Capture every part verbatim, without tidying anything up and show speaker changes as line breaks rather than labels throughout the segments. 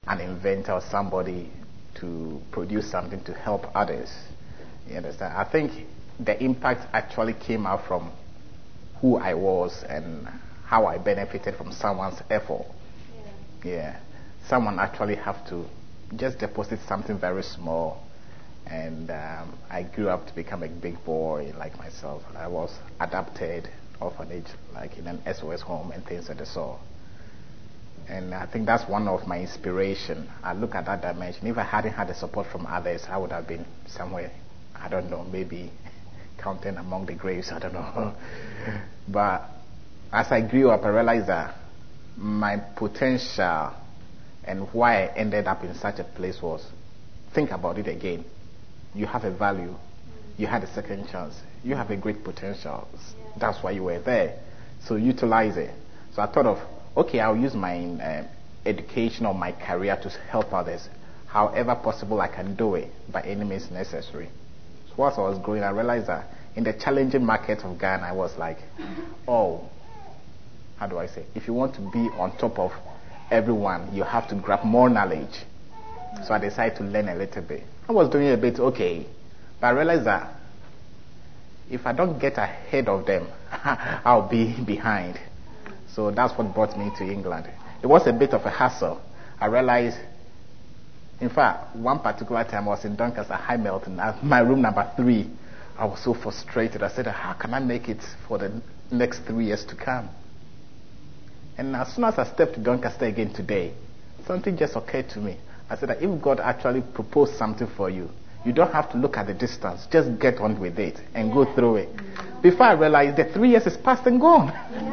an inventor or somebody to produce something to help others. You understand? I think the impact actually came out from who I was and how I benefited from someone's effort. Yeah. yeah. Someone actually have to just deposit something very small, and um, I grew up to become a big boy like myself. I was adopted orphanage, like in an S O S home and things of the sort. And I think that's one of my inspiration. I look at that dimension. If I hadn't had the support from others, I would have been somewhere, I don't know, maybe counting among the graves, I don't know. But as I grew up, I realized that my potential and why I ended up in such a place was, think about it again. You have a value. You had a second chance. You have a great potential. That's why you were there. So utilize it. So I thought of, okay, I'll use my uh, education or my career to help others. However possible, I can do it by any means necessary. So whilst I was growing, I realized that in the challenging market of Ghana, I was like, oh, how do I say? If you want to be on top of everyone, you have to grab more knowledge. So I decided to learn a little bit. I was doing a bit okay, but I realized that if I don't get ahead of them, I'll be behind. So that's what brought me to England. It was a bit of a hassle. I realized, in fact, one particular time I was in Doncaster, High Melton, at my room number three. I was so frustrated. I said, how can I make it for the next three years to come? And as soon as I stepped to Doncaster again today, something just occurred to me. I said that if God actually proposed something for you, you don't have to look at the distance. Just get on with it and go through it. Before I realized the three years is past and gone.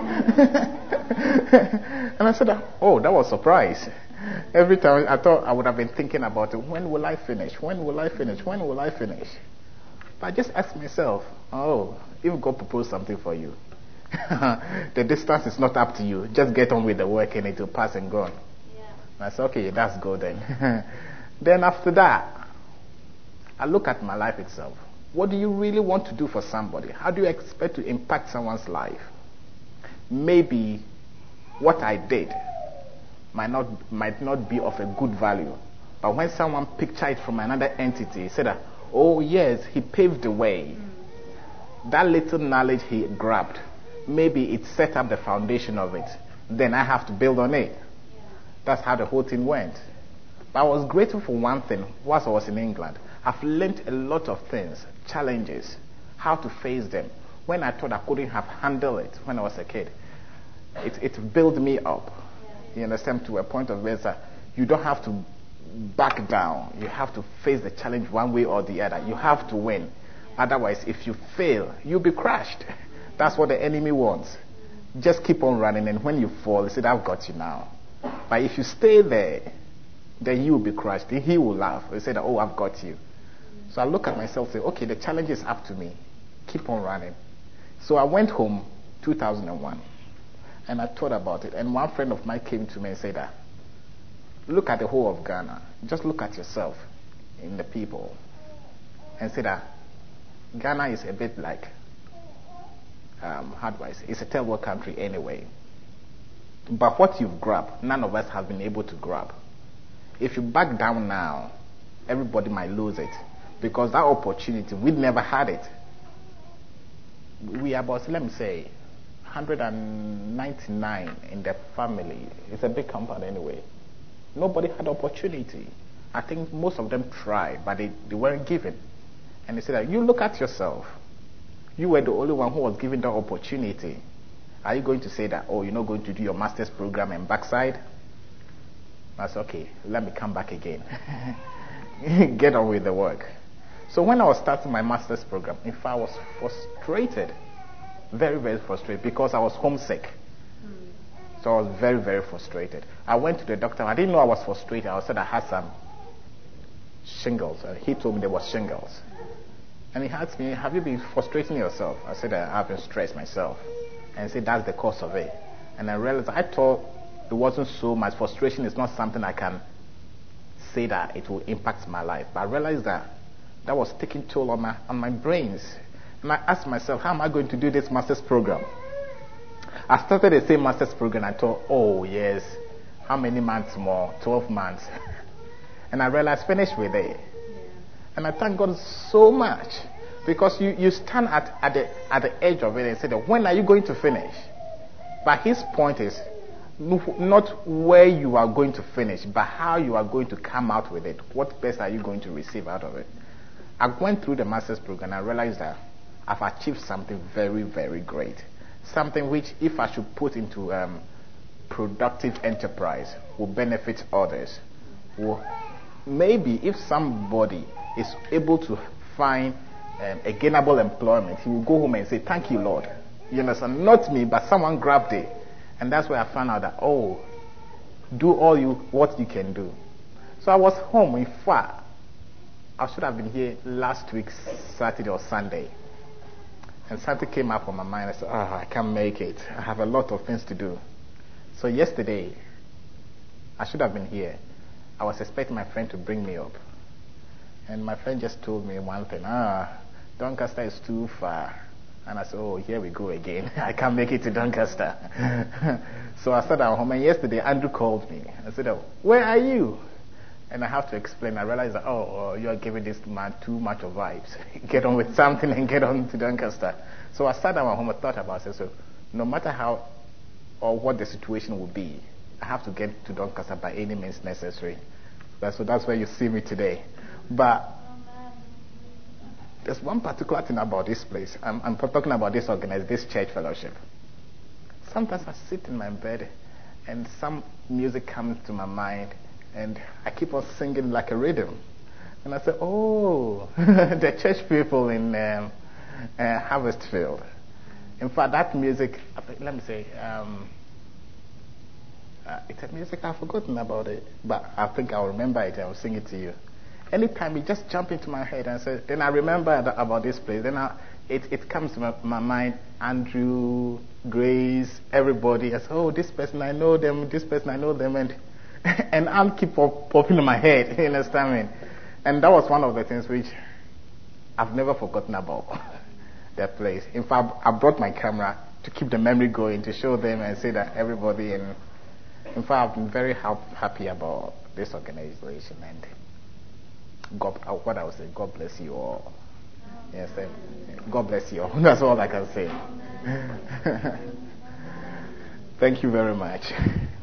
And I said, oh, that was a surprise. Every time I thought I would have been thinking about it. When will I finish? When will I finish? When will I finish? But I just asked myself, oh, if God proposed something for you, the distance is not up to you. Just get on with the work and it will pass and gone. Yeah. And I said, okay, that's good then. Then after that, I look at my life itself. What do you really want to do for somebody? How do you expect to impact someone's life? Maybe what I did might not might not be of a good value. But when someone pictured it from another entity, said that, oh yes, he paved the way. Mm. That little knowledge he grabbed, maybe it set up the foundation of it. Then I have to build on it. Yeah. That's how the whole thing went. But I was grateful for one thing whilst I was in England. I've learned a lot of things, challenges, how to face them. When I thought I couldn't have handled it when I was a kid, it, it built me up. Yeah. You understand, to a point of where you don't have to back down. You have to face the challenge one way or the other. You have to win. Otherwise, if you fail, you'll be crushed. That's what the enemy wants. Just keep on running, and when you fall, he said, I've got you now. But if you stay there, then you will be crushed. He will laugh. He said, oh, I've got you. So I look at myself and say, okay, the challenge is up to me. Keep on running. So I went home two thousand one, and I thought about it. And one friend of mine came to me and said, that, look at the whole of Ghana. Just look at yourself in the people. And say that Ghana is a bit like, um, how do I say, it's a third world country anyway. But what you've grabbed, none of us have been able to grab. If you back down now, everybody might lose it. Because that opportunity, we never had it. We are about, let me say, one hundred ninety-nine in the family. It's a big compound anyway. Nobody had opportunity. I think most of them tried, but they, they weren't given. And they said that, you look at yourself. You were the only one who was given the opportunity. Are you going to say that, oh, you're not going to do your master's program and backside? I said, okay, let me come back again. Get on with the work. So when I was starting my master's program, in fact, I was frustrated. Very, very frustrated because I was homesick. So I was very, very frustrated. I went to the doctor. I didn't know I was frustrated. I said I had some shingles. And he told me there was shingles. And he asked me, have you been frustrating yourself? I said, I have been stressed myself. And he said, that's the cause of it. And I realized, I thought it wasn't so much. Frustration is not something I can say that it will impact my life. But I realized that that was taking toll on my, on my brains. And I asked myself, how am I going to do this master's program? I started the same master's program. I thought, oh, yes, how many months more? twelve months. And I realized, finish with it. Yeah. And I thank God so much. Because you, you stand at, at, the, at the edge of it and say, that, when are you going to finish? But his point is, not where you are going to finish, but how you are going to come out with it. What best are you going to receive out of it? I went through the master's program and I realized that I've achieved something very, very great. Something which, if I should put into um, productive enterprise, will benefit others. Will, maybe if somebody is able to find um, a gainable employment, he will go home and say, thank you, Lord. You understand? Not me, but someone grabbed it. And that's where I found out that, oh, do all you what you can do. So I was home. In fact, I should have been here last week, Saturday or Sunday. And something came up on my mind. I said, oh, I can't make it. I have a lot of things to do. So yesterday, I should have been here. I was expecting my friend to bring me up. And my friend just told me one thing. Ah, Doncaster is too far. And I said, oh, here we go again. I can't make it to Doncaster. So I sat down home, and yesterday Andrew called me. I said, oh, where are you? And I have to explain. I realized that, oh, oh, you are giving this man too much of vibes. Get on with something and get on to Doncaster. So I sat down at home and thought about it. So no matter how or what the situation will be, I have to get to Doncaster by any means necessary. That's, so that's where you see me today. But there's one particular thing about this place. I'm, I'm talking about this organization, this church fellowship. Sometimes I sit in my bed and some music comes to my mind and I keep on singing like a rhythm. And I say, oh, the church people in um, uh, Harvestfield. In fact, that music, let me say, um, uh, it's a music I've forgotten about it, but I think I'll remember it and I'll sing it to you. Anytime it just jump into my head and say, then I remember about this place. Then I, it, it comes to my, my mind, Andrew, Grace, everybody. I say, oh, this person I know them, this person I know them, and and I'll keep pop, popping in my head. You understand me? And that was one of the things which I've never forgotten about that place. In fact, I brought my camera to keep the memory going, to show them and say that everybody. And in fact, I've been very happy about this organization and. God, what I would say, God bless you all. Yes, God bless you all. That's all I can say. Thank you very much.